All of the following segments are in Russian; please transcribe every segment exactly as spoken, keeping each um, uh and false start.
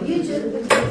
вечер.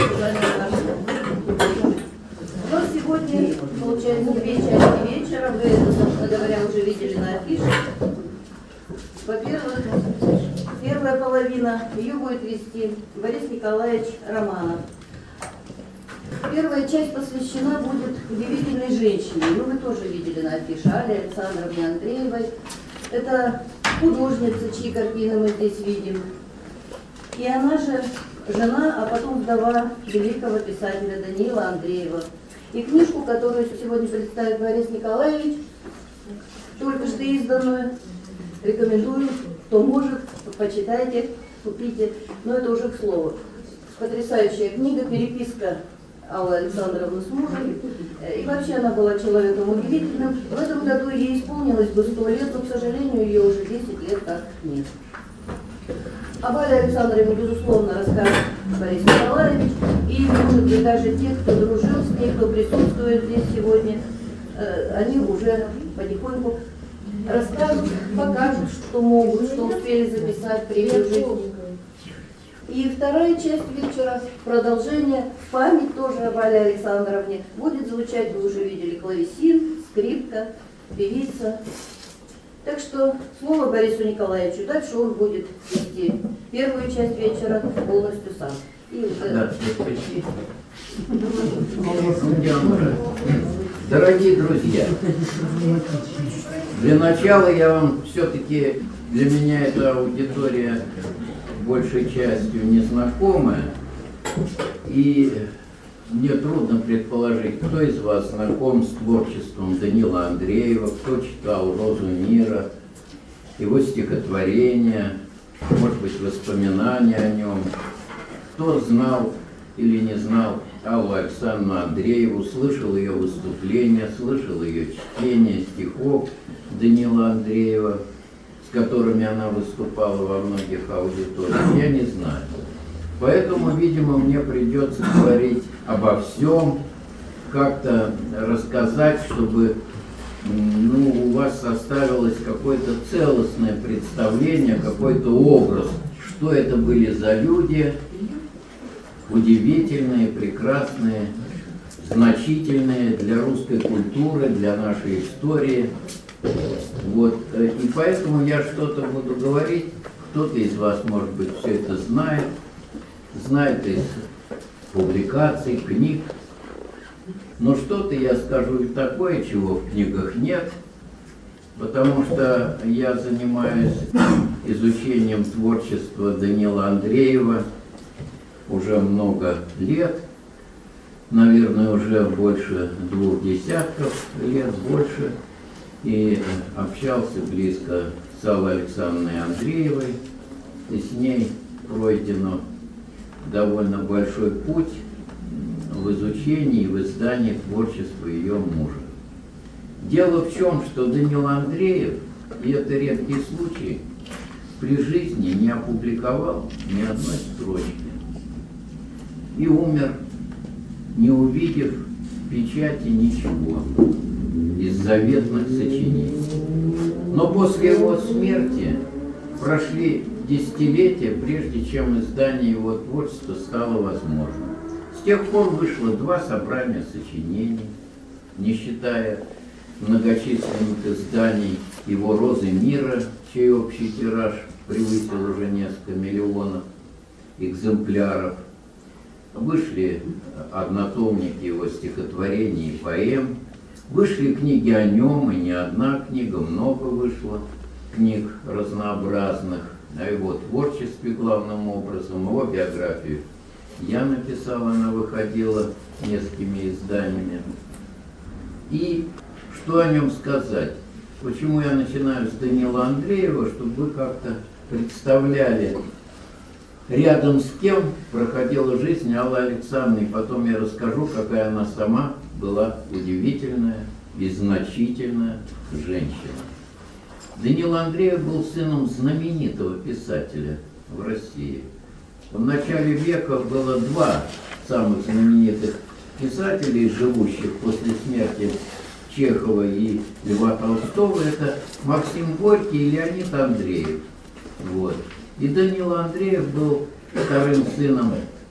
Но сегодня, получается, две части вечера. Вы это, собственно говоря, уже видели на афише. Во-первых, первая половина, ее будет вести Борис Николаевич Романов. Первая часть посвящена будет удивительной женщине. Ну, вы тоже видели на афише, Алле Александровне Андреевой. Это художница, чьи картины мы здесь видим. И она же жена, а потом вдова великого писателя Даниила Андреева. И книжку, которую сегодня представит Борис Николаевич, только что изданную, рекомендую, кто может, почитайте, купите. Но это уже к слову. Потрясающая книга, переписка Аллы Александровны с мужем. И вообще она была человеком удивительным. В этом году ей исполнилось бы сто лет, но, к сожалению, ее уже десять лет как нет. Об Алле Александровне, безусловно, расскажет Борис Николаевич. И, может быть, даже те, кто дружил с ней, кто присутствует здесь сегодня, они уже потихоньку расскажут, покажут, что могут, что успели записать, пережить. И вторая часть вечера, продолжение, память тоже об Алле Александровне, будет звучать, вы уже видели, клавесин, скрипка, певица. Так что слово Борису Николаевичу, дальше он будет вести первую часть вечера полностью сам. И да, дорогие друзья, для начала я вам все-таки, для меня эта аудитория большей частью незнакомая, и мне трудно предположить, кто из вас знаком с творчеством Даниила Андреева, кто читал «Розу мира», его стихотворения, может быть, воспоминания о нем, кто знал или не знал Аллу Александровну Андрееву, слышал ее выступления, слышал ее чтение стихов Даниила Андреева, с которыми она выступала во многих аудиториях, я не знаю. Поэтому, видимо, мне придется говорить обо всем, как-то рассказать, чтобы ну, у вас составилось какое-то целостное представление, какой-то образ, что это были за люди, удивительные, прекрасные, значительные для русской культуры, для нашей истории. Вот. И поэтому я что-то буду говорить, кто-то из вас, может быть, все это знает, знает из публикаций, книг, но что-то я скажу и такое, чего в книгах нет, потому что я занимаюсь изучением творчества Даниила Андреева уже много лет, наверное, уже больше двух десятков лет, больше, и общался близко с Аллой Александровной Андреевой, и с ней пройдено довольно большой путь в изучении и в издании творчества ее мужа. Дело в чем, что Даниил Андреев, и это редкий случай, при жизни не опубликовал ни одной строчки и умер, не увидев в печати ничего из заветных сочинений. Но после его смерти прошли десятилетия, прежде чем издание его творчества стало возможным. С тех пор вышло два собрания сочинений, не считая многочисленных изданий его «Розы мира», чей общий тираж превысил уже несколько миллионов экземпляров. Вышли однотомники его стихотворений и поэм, вышли книги о нем, и не одна книга, много вышло книг разнообразных, о его творчестве главным образом, его биографию я написал, она выходила несколькими изданиями. И что о нем сказать? Почему я начинаю с Даниила Андреева, чтобы вы как-то представляли, рядом с кем проходила жизнь Аллы Александровны, и потом я расскажу, какая она сама была удивительная и значительная женщина. Даниил Андреев был сыном знаменитого писателя в России. В начале века было два самых знаменитых писателей, живущих после смерти Чехова и Льва Толстого. Это Максим Горький и Леонид Андреев. Вот. И Даниил Андреев был вторым сыном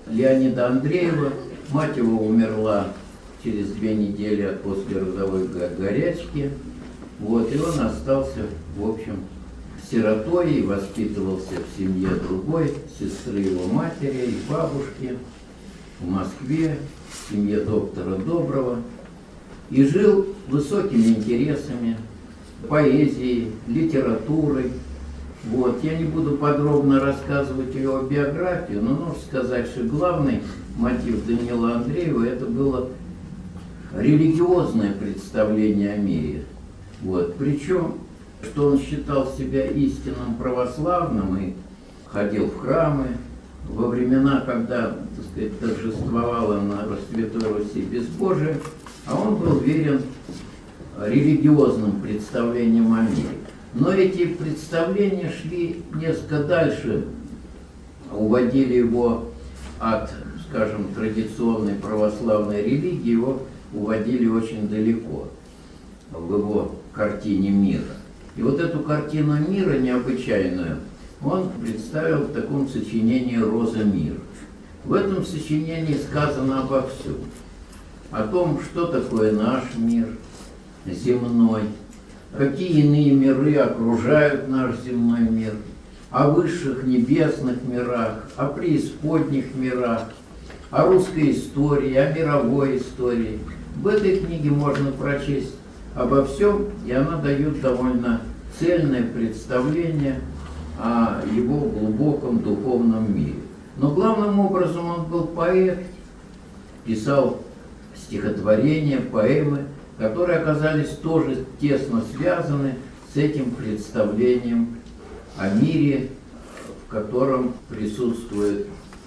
Леонида Андреева. Мать его умерла через две недели от послеродовой горячки. Вот, и он остался, в общем, сиротой и воспитывался в семье другой сестры его матери и бабушки в Москве, в семье доктора Доброго. И жил высокими интересами, поэзией, литературой. Вот. Я не буду подробно рассказывать его биографию, но нужно сказать, что главный мотив Даниила Андреева это было религиозное представление о мире. Вот. Причем, что он считал себя истинным православным и ходил в храмы во времена, когда, так сказать, торжествовало на Святой Руси безбожие, а он был верен религиозным представлениям о мире. Но эти представления шли несколько дальше, уводили его от, скажем, традиционной православной религии, его уводили очень далеко в его картине мира. И вот эту картину мира необычайную он представил в таком сочинении «Роза мира». В этом сочинении сказано обо всем. О том, что такое наш мир земной, какие иные миры окружают наш земной мир, о высших небесных мирах, о преисподних мирах, о русской истории, о мировой истории. В этой книге можно прочесть обо всем, и она дает довольно цельное представление о его глубоком духовном мире. Но главным образом он был поэт, писал стихотворения, поэмы, которые оказались тоже тесно связаны с этим представлением о мире, в котором присутствует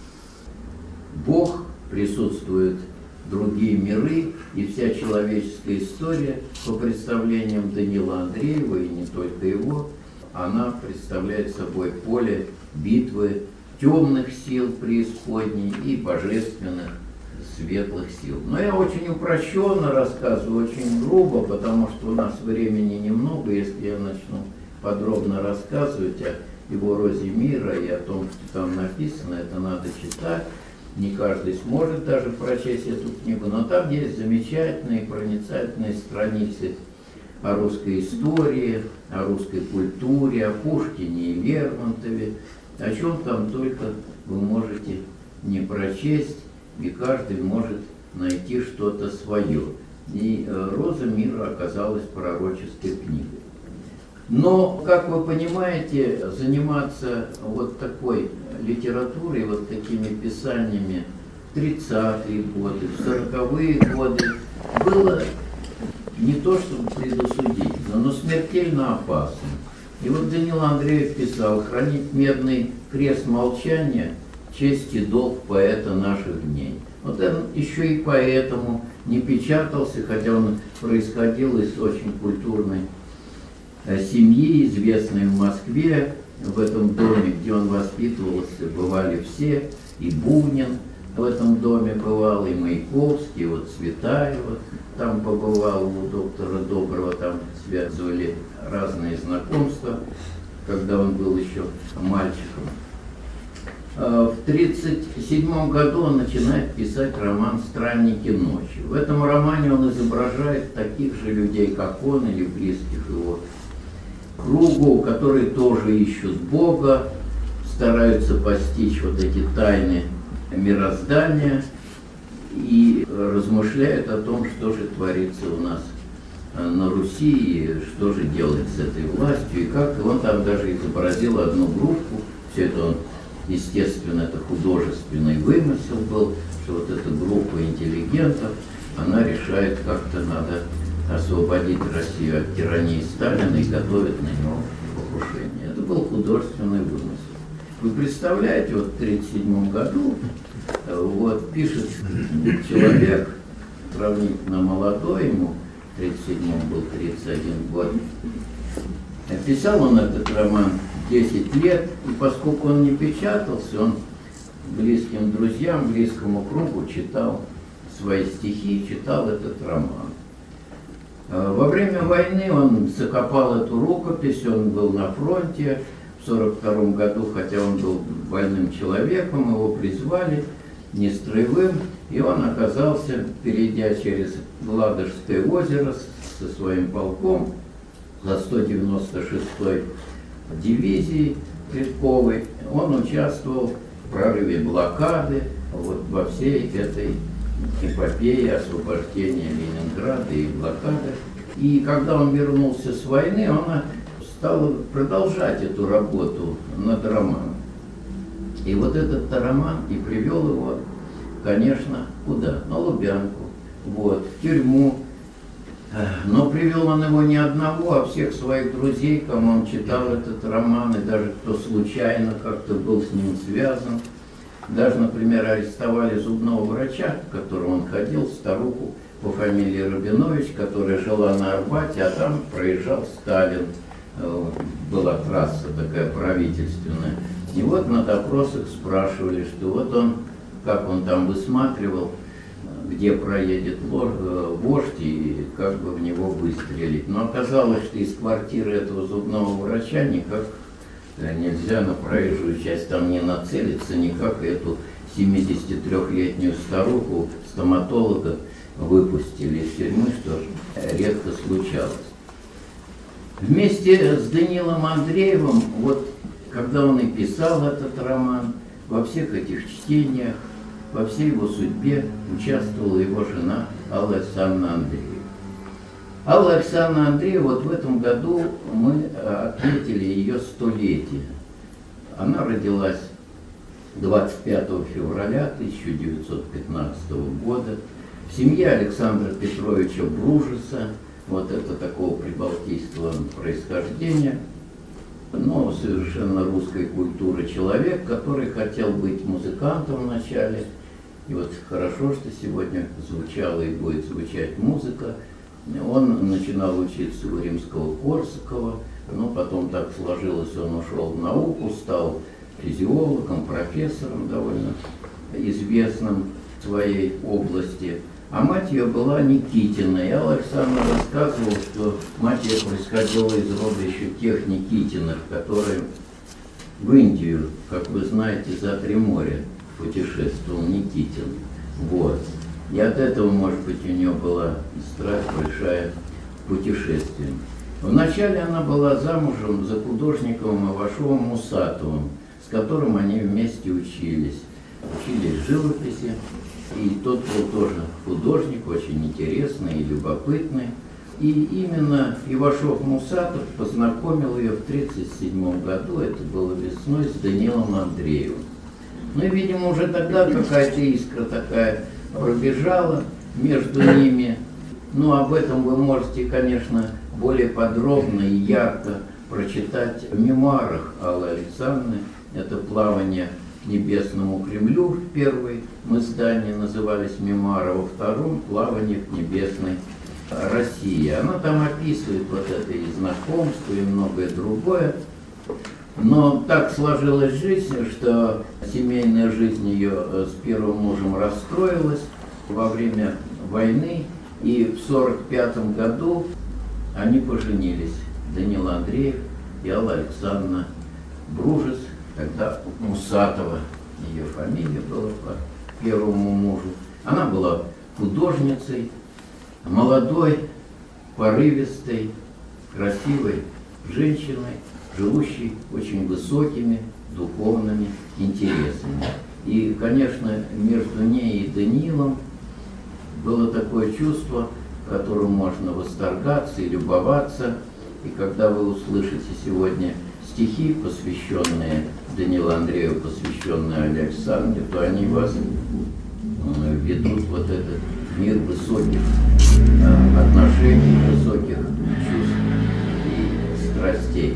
Бог, присутствуют другие миры, и вся человеческая история, по представлениям Даниила Андреева, и не только его, она представляет собой поле битвы темных сил преисподней и божественных светлых сил. Но я очень упрощенно рассказываю, очень грубо, потому что у нас времени немного. Если я начну подробно рассказывать о его «Розе мира» и о том, что там написано, это надо читать. Не каждый сможет даже прочесть эту книгу, но там есть замечательные, проницательные страницы о русской истории, о русской культуре, о Пушкине и Лермонтове, о чем там только вы можете не прочесть, и каждый может найти что-то свое. И «Роза мира» оказалась пророческой книгой. Но, как вы понимаете, заниматься вот такой литературой, вот такими писаниями в тридцатые годы, в сороковые годы было не то чтобы предусудительно, но смертельно опасно. И вот Даниил Андреев писал: «Хранить медный крест молчания, честь и долг поэта наших дней». Вот он еще и поэтому не печатался, хотя он происходил из очень культурной семьи, известной в Москве. В этом доме, где он воспитывался, бывали все, и Бунин в этом доме бывал, и Маяковский, и вот Цветаева там побывал, у доктора Доброго там связывали разные знакомства, когда он был еще мальчиком. В тридцать седьмом году он начинает писать роман «Странники ночи». В этом романе он изображает таких же людей, как он, или близких его кругу, которые тоже ищут Бога, стараются постичь вот эти тайны мироздания и размышляют о том, что же творится у нас на Руси, и что же делать с этой властью, и как. И он там даже изобразил одну группу, все это он, естественно, это художественный вымысел был, что вот эта группа интеллигентов, она решает, как-то надо освободить Россию от тирании Сталина и готовит на него покушение. Это был художественный вымысел. Вы представляете, вот в тридцать седьмом году вот, пишет человек, сравнительно молодой, ему в тридцать седьмом был тридцать один год. Писал он этот роман десять лет, и поскольку он не печатался, он близким друзьям, близкому кругу читал свои стихи, читал этот роман. Во время войны он закопал эту рукопись, он был на фронте в сорок втором году, хотя он был больным человеком, его призвали, не строевым, и он оказался, перейдя через Ладожское озеро со своим полком за сто девяносто шестой дивизией Редковой, он участвовал в прорыве блокады, вот во всей этой эпопее освобождения Ленинграда и блокады. И когда он вернулся с войны, он стал продолжать эту работу над романом. И вот этот роман и привел его, конечно, куда? На Лубянку, вот, в тюрьму. Но привел он его не одного, а всех своих друзей, кому он читал этот роман, и даже кто случайно как-то был с ним связан. Даже, например, арестовали зубного врача, к которому он ходил, старуху по фамилии Рабинович, которая жила на Арбате, а там проезжал Сталин. Была трасса такая правительственная. И вот на допросах спрашивали, что вот он, как он там высматривал, где проедет вождь и как бы в него выстрелить. Но оказалось, что из квартиры этого зубного врача никак нельзя на проезжую часть там не нацелиться, никак эту семидесятитрёхлетнюю старуху, стоматолога, выпустили из тюрьмы, что редко случалось. Вместе с Даниилом Андреевым, вот когда он и писал этот роман, во всех этих чтениях, во всей его судьбе участвовала его жена Алла Александровна Андреева. Алла Александровна Андреева, вот в этом году мы отметили ее столетие. Она родилась двадцать пятого февраля тысяча девятьсот пятнадцатого года в семье Александра Петровича Бружеса, вот это такого прибалтийского происхождения, но совершенно русской культуры человек, который хотел быть музыкантом вначале. И вот хорошо, что сегодня звучала и будет звучать музыка. Он начинал учиться у Римского-Корсакова, но потом так сложилось, он ушел в науку, стал физиологом, профессором довольно известным в своей области. А мать ее была Никитина. И Алла Александровна рассказывала, что мать ее происходила из рода еще тех Никитиных, которые в Индию, как вы знаете, за три моря путешествовал Никитин. Вот. И от этого, может быть, у нее была страсть большая к путешествиям. Вначале она была замужем за художником Ивашовым Мусатовым, с которым они вместе учились. Учились живописи. И тот был тоже художник, очень интересный и любопытный. И именно Ивашов-Мусатов познакомил ее в тридцать седьмом году, это было весной, с Даниилом Андреевым. Ну и, видимо, уже тогда какая-то искра такая пробежала между ними. Ну, об этом вы можете, конечно, более подробно и ярко прочитать в мемуарах Аллы Александровны. Это «Плавание к небесному Кремлю» в первой издании назывались мемуары, во втором «Плавание к небесной России». Она там описывает вот это и знакомство, и многое другое. Но так сложилась жизнь, что семейная жизнь ее с первым мужем расстроилась во время войны, и в сорок пятом году они поженились. Даниил Андреев и Алла Александровна Бружес, тогда Мусатова, ее фамилия была по первому мужу. Она была художницей, молодой, порывистой, красивой женщиной, живущей очень высокими духовными интересами. И, конечно, между ней и Даниилом было такое чувство, которым можно восторгаться и любоваться. И когда вы услышите сегодня стихи, посвященные Даниилу Андрееву, посвященные Алле Александровне, то они вас ведут вот этот мир высоких отношений, высоких чувств и страстей.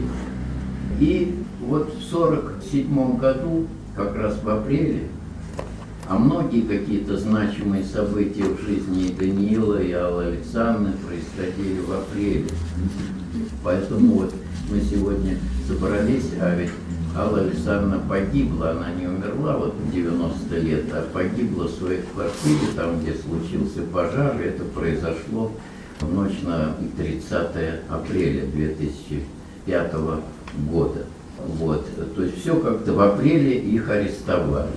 И вот в сорок седьмом году, как раз в апреле, а многие какие-то значимые события в жизни и Даниила, и Аллы Александровны происходили в апреле. Поэтому вот мы сегодня собрались, а ведь Алла Александровна погибла, она не умерла вот в девяносто лет, а погибла в своей квартире, там, где случился пожар, и это произошло в ночь на тридцатое апреля две тысячи пятого года. Вот. То есть все как-то в апреле их арестовали.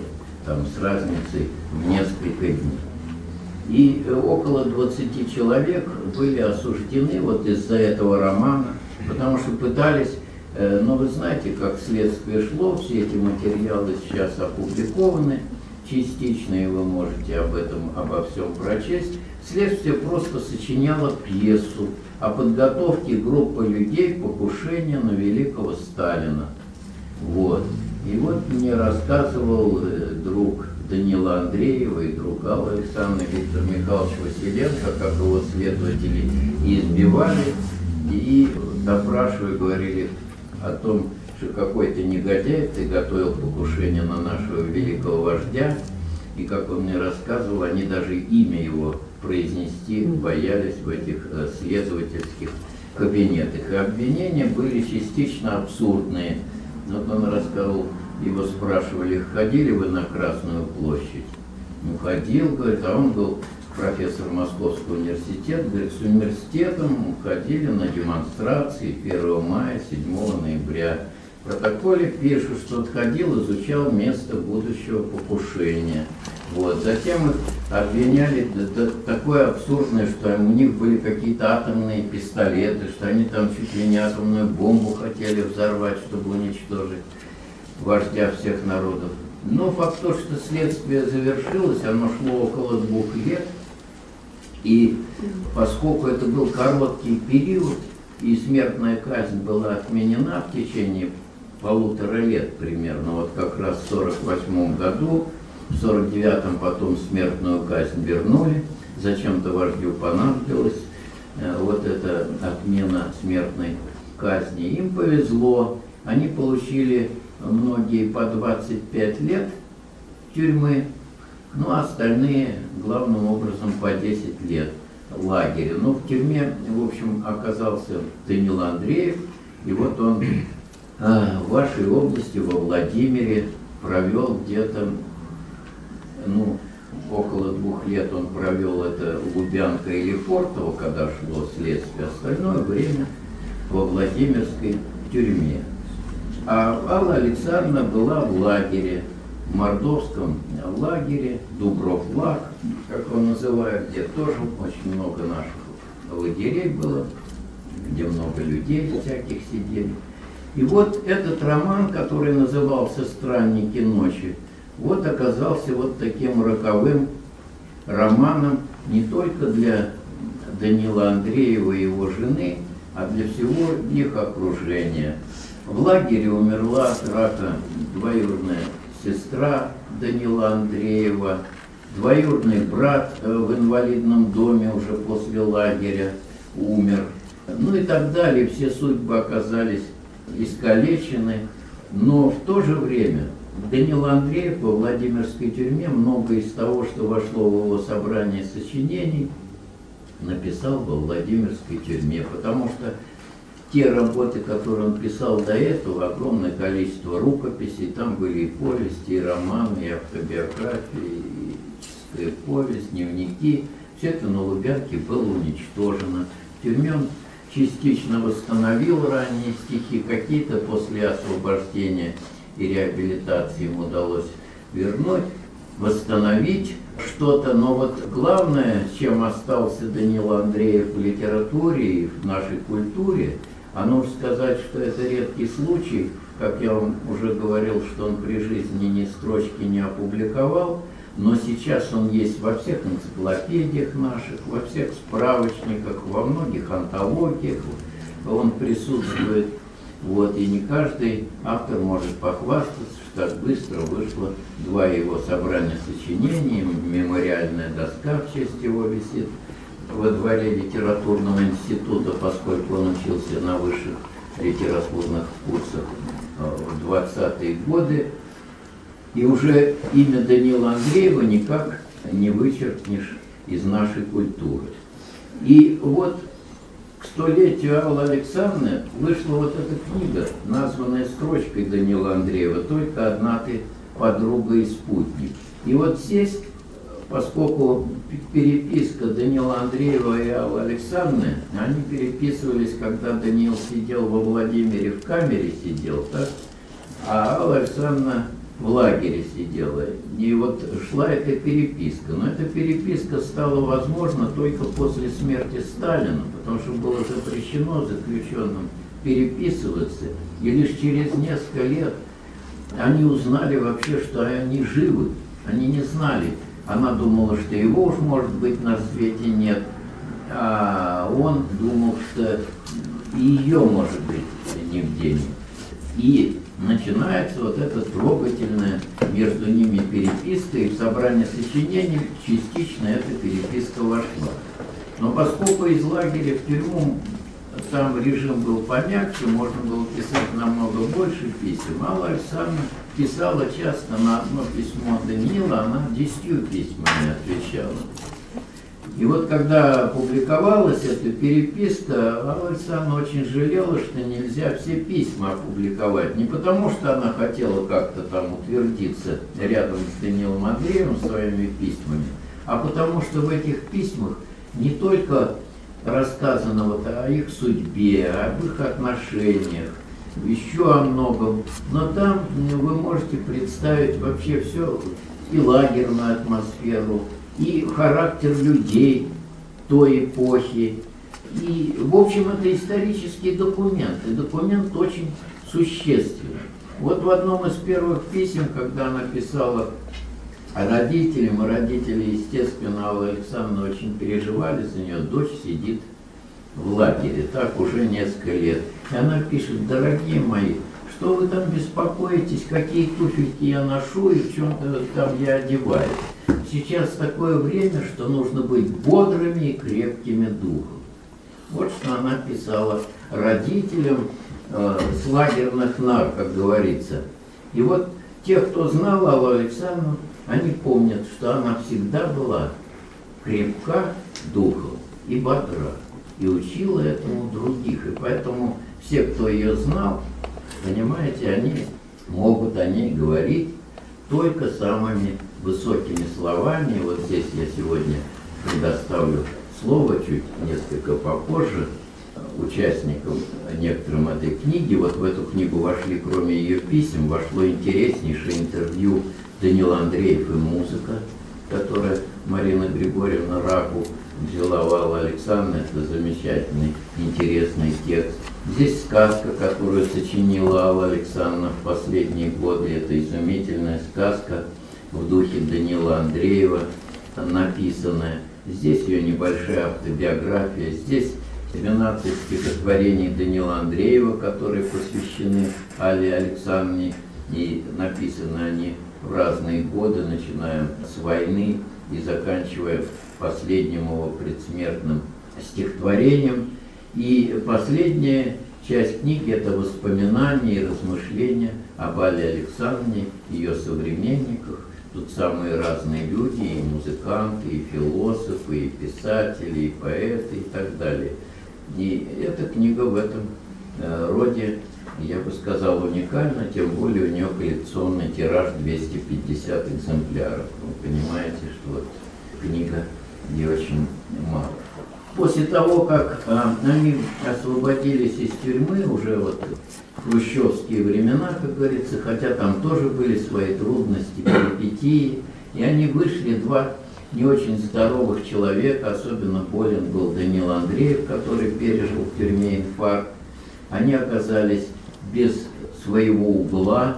там, с разницей в несколько дней. И около двадцати человек были осуждены вот из-за этого романа, потому что пытались, э, но вы знаете, как следствие шло, все эти материалы сейчас опубликованы частично, и вы можете об этом, обо всем прочесть. Следствие просто сочиняло пьесу о подготовке группы людей к покушению на великого Сталина. Вот. И вот мне рассказывал э, друг Данила Андреева и друг Алла Александровна, Виктор Михайлович Василенко, как его следователи избивали и допрашивая, говорили о том, что какой-то негодяй, ты готовил покушение на нашего великого вождя, и, как он мне рассказывал, они даже имя его произнести боялись в этих э, следовательских кабинетах. И обвинения были частично абсурдные. Вот он рассказывал, его спрашивали, ходили вы на Красную площадь? Ну, ходил, говорит, а он был профессор Московского университета, говорит, с университетом ходили на демонстрации первого мая, седьмого ноября. В протоколе пишут, что он ходил, изучал место будущего покушения. Вот. Затем их обвиняли, да, такое абсурдное, что у них были какие-то атомные пистолеты, что они там чуть ли не атомную бомбу хотели взорвать, чтобы уничтожить вождя всех народов. Но факт то, что следствие завершилось, оно шло около двух лет, и поскольку это был короткий период, и смертная казнь была отменена в течение полутора лет примерно, вот как раз в сорок восьмом году, в сорок девятом потом смертную казнь вернули, зачем-то вождю понадобилось э, вот эта отмена смертной казни. Им повезло, они получили многие по двадцать пять лет тюрьмы, ну а остальные главным образом по десять лет лагеря. Но в тюрьме, в общем, оказался Данила Андреев, и вот он а, в вашей области, во Владимире, провел где-то, ну, около двух лет он провел это Лубянка или Фортово, когда шло следствие, остальное время во Владимирской тюрьме. А Алла Александровна была в лагере, в Мордовском лагере, Дубров-Лаг, как его называют, где тоже очень много наших лагерей было, где много людей всяких сидели. И вот этот роман, который назывался «Странники ночи», вот оказался вот таким роковым романом не только для Данила Андреева и его жены, а для всего их окружения. В лагере умерла от рака двоюродная сестра Данила Андреева, двоюродный брат в инвалидном доме уже после лагеря умер. Ну и так далее. Все судьбы оказались искалечены. Но в то же время Данил Андреев во Владимирской тюрьме много из того, что вошло в его собрание сочинений, написал во Владимирской тюрьме, потому что те работы, которые он писал до этого, огромное количество рукописей, там были и повести, и романы, и автобиографии, и чистая повесть, дневники. Все это на Лубянке было уничтожено. В тюрьме он частично восстановил ранние стихи, какие-то после освобождения и реабилитации ему удалось вернуть, восстановить что-то. Но вот главное, чем остался Данил Андреев в литературе и в нашей культуре, а нужно сказать, что это редкий случай, как я вам уже говорил, что он при жизни ни строчки не опубликовал, но сейчас он есть во всех энциклопедиях наших, во всех справочниках, во многих антологиях, он присутствует. Вот, и не каждый автор может похвастаться, что так быстро вышло два его собрания сочинений, мемориальная доска в честь его висит во дворе литературного института, поскольку он учился на высших литературных курсах в двадцатые годы. И уже имя Данила Андреева никак не вычеркнешь из нашей культуры. И вот к столетию Аллы Александровны вышла вот эта книга, названная строчкой Данила Андреева «Только одна ты, подруга и спутник». И вот здесь, поскольку переписка Данила Андреева и Аллы Александровны, они переписывались, когда Данил сидел во Владимире, в камере сидел, так? А Алла Александровна в лагере сидела. И вот шла эта переписка. Но эта переписка стала возможна только после смерти Сталина, потому что было запрещено заключенным переписываться. И лишь через несколько лет они узнали вообще, что они живы. Они не знали. Она думала, что его уж, может быть, на свете нет. А он думал, что и ее, может быть, нигде нет. И начинается вот эта трогательная между ними переписка, и в собрание сочинений частично эта переписка вошла. Но поскольку из лагеря в тюрьму там режим был помягче, можно было писать намного больше писем, Алла Александровна писала часто на одно письмо Даниила, она десятью письмами отвечала. И вот когда опубликовалась эта переписка, Алла Александровна очень жалела, что нельзя все письма опубликовать. Не потому, что она хотела как-то там утвердиться рядом с Даниилом Андреевым своими письмами, а потому что в этих письмах не только рассказано вот о их судьбе, об их отношениях, еще о многом, но там вы можете представить вообще все, и лагерную атмосферу, и характер людей той эпохи. И, в общем, это исторический документ, и документ очень существенный. Вот в одном из первых писем, когда она писала родителям, и родители, естественно, Алла Александровна очень переживали за нее, дочь сидит в лагере, так уже несколько лет. И она пишет: дорогие мои, что вы там беспокоитесь, какие туфельки я ношу и в чем-то там я одеваюсь. Сейчас такое время, что нужно быть бодрыми и крепкими духом. Вот что она писала родителям э, с лагерных нар, как говорится. И вот те, кто знал Аллу Александровну, они помнят, что она всегда была крепка духом и бодра, и учила этому других. И поэтому все, кто ее знал, понимаете, они могут о ней говорить только самыми высокими словами. И вот здесь я сегодня предоставлю слово чуть несколько попозже участникам некоторым этой книги. Вот в эту книгу вошли, кроме ее писем, вошло интереснейшее интервью Даниил Андреев и музыка, которая Марина Григорьевна Раку взяла у Аллы Александровны. Это замечательный, интересный текст. Здесь сказка, которую сочинила Алла Александровна в последние годы. Это изумительная сказка в духе Даниила Андреева написанная. Здесь ее небольшая автобиография. Здесь двенадцать стихотворений Даниила Андреева, которые посвящены Алле Александровне, и написаны они в разные годы, начиная с войны и заканчивая последним его предсмертным стихотворением. И последняя часть книги – это воспоминания и размышления об Алле Александровне, ее современниках. Тут самые разные люди, и музыканты, и философы, и писатели, и поэты, и так далее. И эта книга в этом роде, я бы сказал, уникальна, тем более у нее коллекционный тираж двести пятьдесят экземпляров. Вы понимаете, что вот книга не очень мало. После того, как а, они освободились из тюрьмы, уже вот в хрущевские времена, как говорится, хотя там тоже были свои трудности, перипетии, и они вышли, два не очень здоровых человека, особенно болен был Даниил Андреев, который пережил в тюрьме инфаркт. Они оказались без своего угла,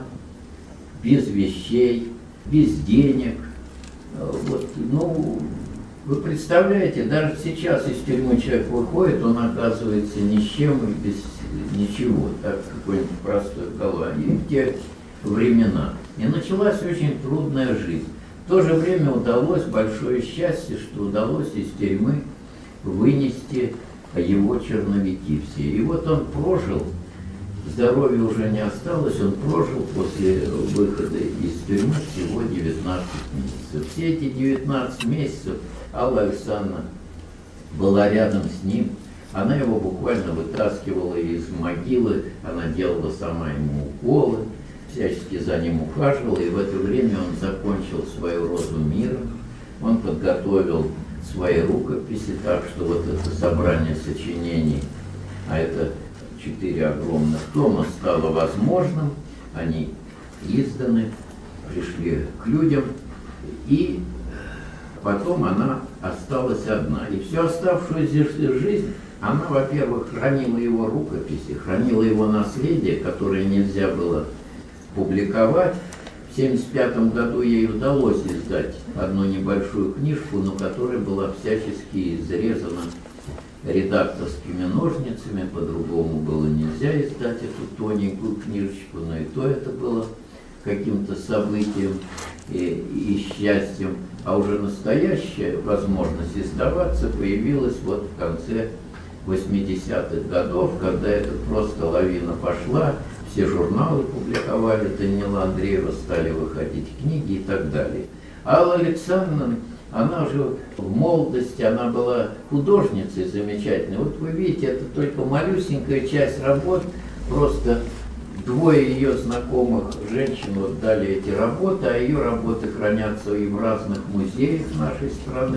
без вещей, без денег. Вот, ну, вы представляете, даже сейчас из тюрьмы человек выходит, он оказывается ни с чем и без ничего, так, какой-нибудь простой голова. И в те времена. И началась очень трудная жизнь. В то же время удалось, большое счастье, что удалось из тюрьмы вынести его черновики все. И вот он прожил, здоровья уже не осталось, он прожил после выхода из тюрьмы всего девятнадцать месяцев. Все эти девятнадцать месяцев Алла Александровна была рядом с ним. Она его буквально вытаскивала из могилы, она делала сама ему уколы, всячески за ним ухаживала, и в это время он закончил свою «Розу мира», он подготовил свои рукописи, так что вот это собрание сочинений, а это четыре огромных тома, стало возможным, они изданы. пришли к людям, и потом она осталась одна. И всю оставшуюся жизнь она, во-первых, хранила его рукописи, хранила его наследие, которое нельзя было публиковать. В тысяча девятьсот семьдесят пятом году ей удалось издать одну небольшую книжку, но которая была всячески изрезана редакторскими ножницами, по-другому было нельзя издать эту тоненькую книжечку, но и то это было каким-то событием и, и счастьем. А уже настоящая возможность издаваться появилась вот в конце восьмидесятых годов, когда это просто лавина пошла, все журналы публиковали Даниила Андреева, стали выходить книги и так далее. Алла Александровна, она же в молодости, она была художницей замечательной. Вот вы видите, это только малюсенькая часть работ, просто двое ее знакомых женщин вот дали эти работы, а ее работы хранятся и в разных музеях нашей страны.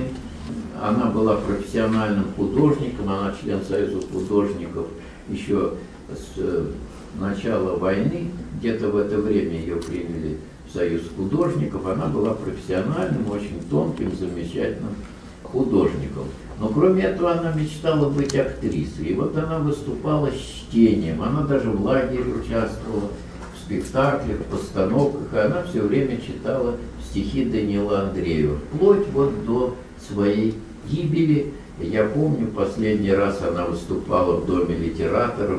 Она была профессиональным художником, она член Союза художников еще с начала войны, где-то в это время ее приняли в Союз художников. Она была профессиональным, очень тонким, замечательным художником. Но кроме этого она мечтала быть актрисой. И вот она выступала с чтением, она даже в лагере участвовала, в спектаклях, в постановках, и она все время читала стихи Даниила Андреева, вплоть вот до своей гибели. Я помню, последний раз она выступала в Доме литераторов,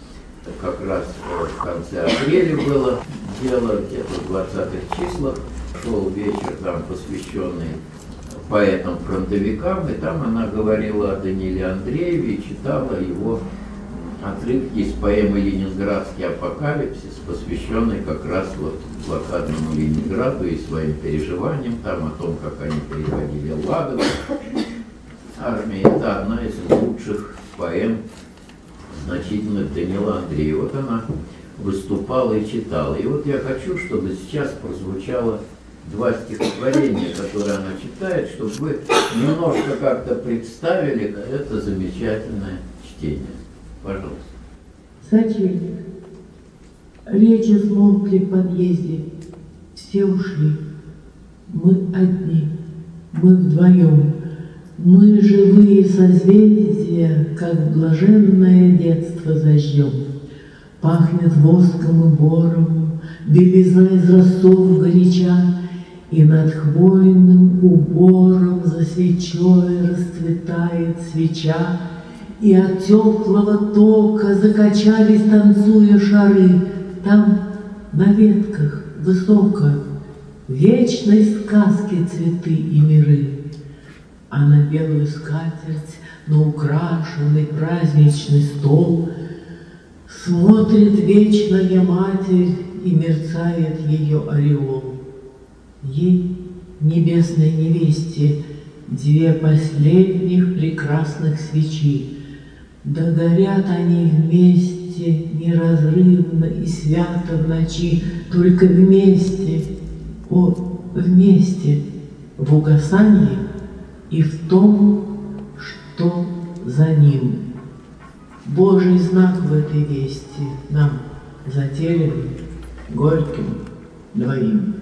как раз в конце апреля было дело, где-то в двадцатых числах, шел вечер там, посвященный поэтам-фронтовикам, и там она говорила о Данииле Андрееве и читала его отрывки из поэмы «Ленинградский апокалипсис», посвященный как раз вот блокадному Ленинграду и своим переживаниям, там о том, как они переходили Ладогу. Армия — это одна из лучших поэм значительных Даниила Андреева. Вот она выступала и читала. И вот я хочу, чтобы сейчас прозвучало два стихотворения, которые она читает, чтобы вы немножко как-то представили это замечательное чтение. Пожалуйста. Сочельник. Речи смолкли в подъезде. Все ушли. Мы одни. Мы вдвоем. Мы живые созвездия, как блаженное детство зажжем. Пахнет воском и бором, белизна из росов горяча, и над хвойным убором за свечой расцветает свеча, и от теплого тока закачались, танцуя шары. Там на ветках высоко вечной сказки цветы и миры. А на белую скатерть, на украшенный праздничный стол смотрит вечная Матерь, и мерцает ее ореол. Ей, небесной невесте, две последних прекрасных свечи, да горят они вместе неразрывно и свято в ночи, только вместе, о, вместе, в угасании и в том, что за ним. Божий знак в этой вести нам затерянным, горьким двоим.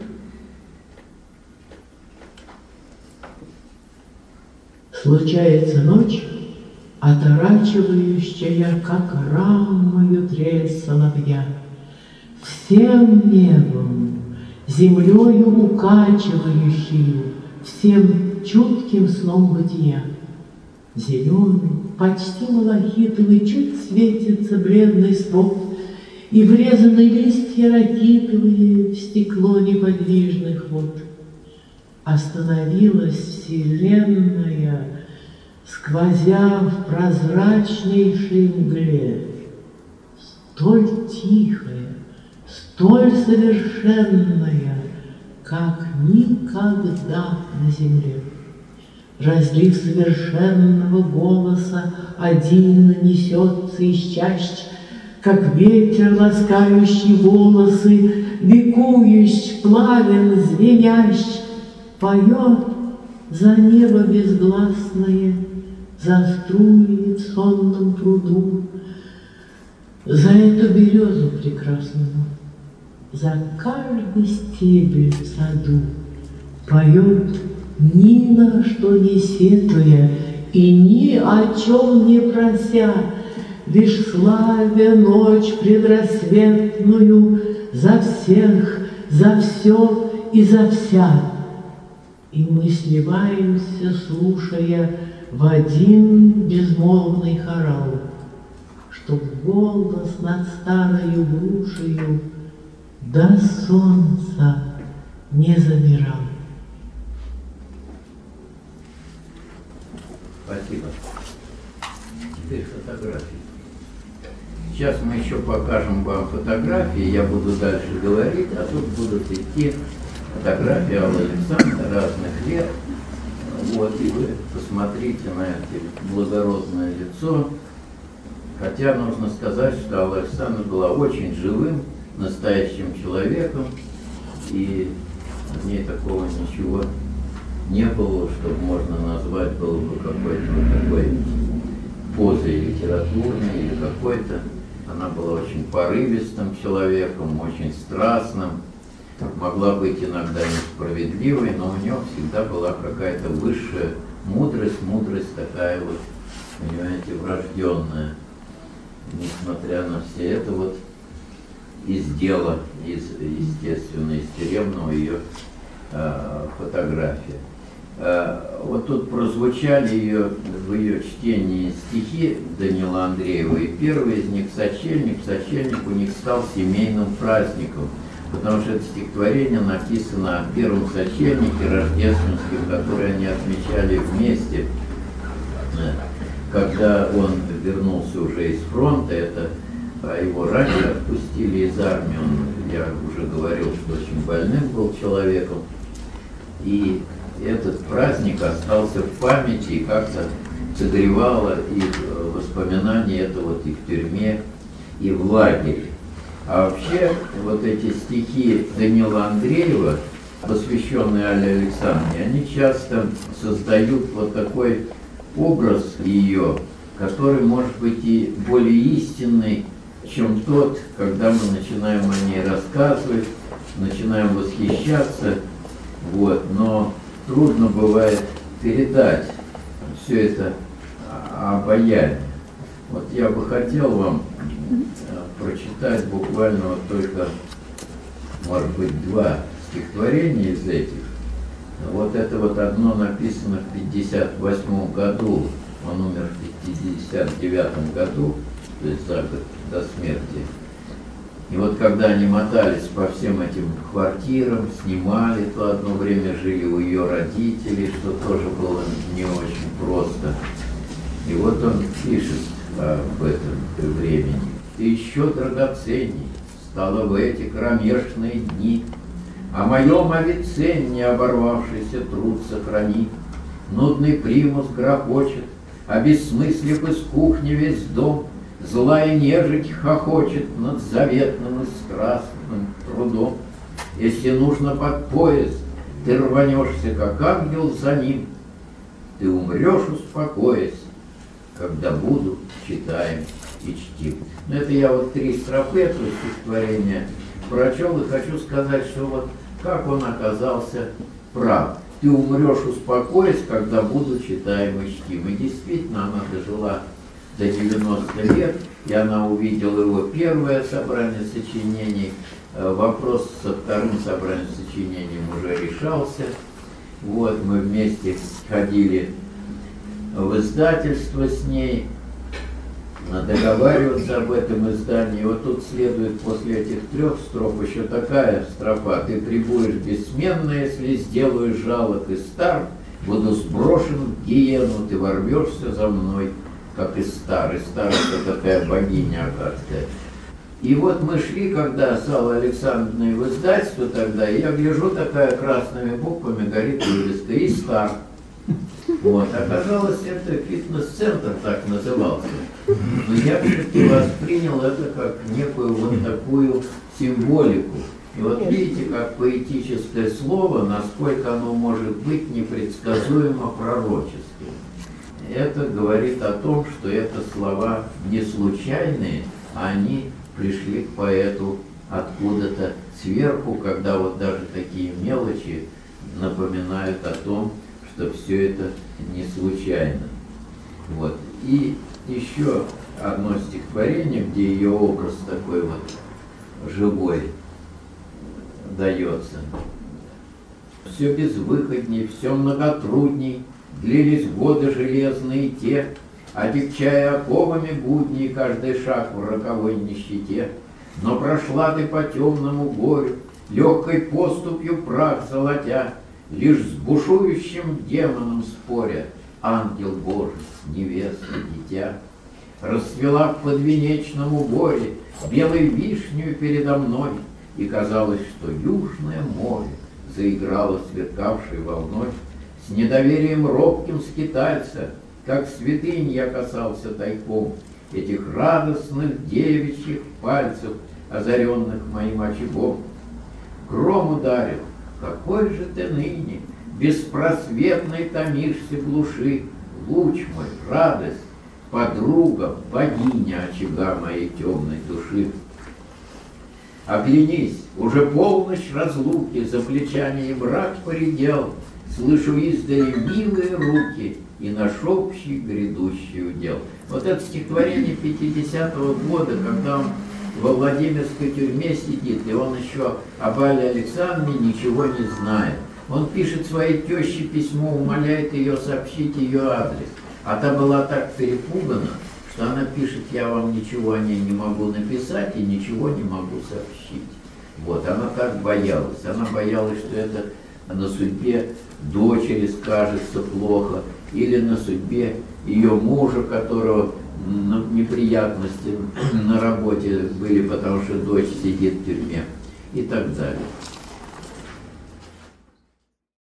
Случается ночь, оторачивающая, как рамою трель соловья, всем небом, землею укачивающую, всем чутким сном бытия. Зеленый, почти малахитовый, чуть светится бледный свод, и врезаны листья ракитовые в стекло неподвижных вод. Остановилась вселенная, сквозя в прозрачнейшей мгле, столь тихая, столь совершенная, как никогда на земле. Разлив совершенного голоса один несется из чащ, как ветер, ласкающий волосы, ликующий, плавен, звенящ, поет за небо безгласное, за струи в сонном пруду, за эту березу прекрасную, за каждый стебель в саду поет, ни на что не сетуя и ни о чем не прося, лишь славя ночь предрассветную за всех, за все и за вся. И мы сливаемся, слушая в один безмолвный хорал, чтоб голос над старою грушею до солнца не замирал. Спасибо. Теперь фотографии. Сейчас мы еще покажем вам фотографии, я буду дальше говорить, а тут будут идти фотографии Аллы Александровны разных лет. Вот, и вы посмотрите на это благородное лицо. Хотя нужно сказать, что Алла Александровна была очень живым, настоящим человеком, и в ней такого ничего не было, чтобы можно назвать было бы какой-то вот такой позой литературной или какой-то. Она была очень порывистым человеком, очень страстным, могла быть иногда несправедливой, но у нее всегда была какая-то высшая мудрость, мудрость такая вот, понимаете, врожденная. Несмотря на все это вот из дела, из, естественно, из тюремного ее э, фотографии. Э, вот тут прозвучали ее, в ее чтении стихи Данила Андреева, и первый из них «Сочельник». «Сочельник» у них стал семейным праздником, потому что это стихотворение написано о первом сочельнике рождественском, который они отмечали вместе. Когда он вернулся уже из фронта, это его раньше отпустили из армии, он, я уже говорил, что очень больным был человеком, и этот праздник остался в памяти и как-то согревало их воспоминания, это вот и в тюрьме, и в лагере. А вообще, вот эти стихи Данила Андреева, посвященные Алле Александровне, они часто создают вот такой образ ее, который может быть и более истинный, чем тот, когда мы начинаем о ней рассказывать, начинаем восхищаться, вот, но трудно бывает передать все это обаяние. Вот я бы хотел вам прочитать буквально вот только, может быть, два стихотворения из этих. Вот это вот одно написано в пятьдесят восьмом году, он умер в пятьдесят девятом году, то есть за год до смерти. И вот когда они мотались по всем этим квартирам, снимали, то одно время жили у ее родителей, что тоже было не очень просто. И вот он пишет об этом времени. «Ты еще драгоценней стало в эти кромешные дни, о моем Авиценне оборвавшийся труд сохрани. Нудный примус грохочет, обессмыслив из кухни весь дом, злая нежить хохочет над заветным и страстным трудом. Если нужно под поезд, ты рванешься, как ангел за ним. Ты умрешь, успокоясь, когда буду читаем и чтим». Но это я вот три строфы этого стихотворения прочел, и хочу сказать, что вот как он оказался прав. Ты умрешь, успокоясь, когда буду читаем и чтим. И действительно, она дожила до девяноста лет, и она увидела его первое собрание сочинений. Вопрос со вторым собранием сочинений уже решался. Вот, мы вместе ходили в издательство с ней, договариваться об этом издании. Вот тут следует после этих трех строф еще такая строфа: «Ты прибудешь бессменно, если сделаешь жалок и стар, буду сброшен в гиену, ты ворвешься за мной, как и стар». И стар — это такая богиня акадская. И вот мы шли, когда с Аллой Александровной в издательство тогда, и я гляжу, такая красными буквами горит вывеска «И стар». Вот, оказалось, это фитнес-центр так назывался. Но я все-таки воспринял это как некую вот такую символику. И вот видите, как поэтическое слово, насколько оно может быть непредсказуемо пророческим. Это говорит о том, что это слова не случайные, а они пришли к поэту откуда-то сверху, когда вот даже такие мелочи напоминают о том, что все это не случайно. Вот. И еще одно стихотворение, где ее образ такой вот живой дается. Все безвыходней, все многотрудней, длились годы железные те, отягчая оковами будней каждый шаг в роковой нищете. Но прошла ты по темному горю, легкой поступью прах золотя, лишь с бушующим демоном споря, ангел Божий, невеста, дитя. Расцвела в подвенечном уборе белой вишнею передо мной, и казалось, что южное море заиграло сверкавшей волной. С недоверием робким скитальца, как святынь я касался тайком этих радостных девичьих пальцев, озаренных моим очагом. Гром ударил, какой же ты ныне беспросветной томишься глуши, луч мой, радость, подруга, богиня очага моей темной души. Оглянись, уже полночь разлуки, за плечами и мрак поредел, слышу издали милые руки и наш общий грядущий удел. Вот это стихотворение пятидесятого года, когда он во Владимирской тюрьме сидит, и он еще об Алле Александровне ничего не знает. Он пишет своей теще письмо, умоляет ее сообщить ее адрес. А та была так перепугана, что она пишет: я вам ничего о ней не могу написать и ничего не могу сообщить. Вот, она так боялась. Она боялась, что это на судьбе дочери скажется плохо, или на судьбе ее мужа, которого неприятности на работе были, потому что дочь сидит в тюрьме, и так далее.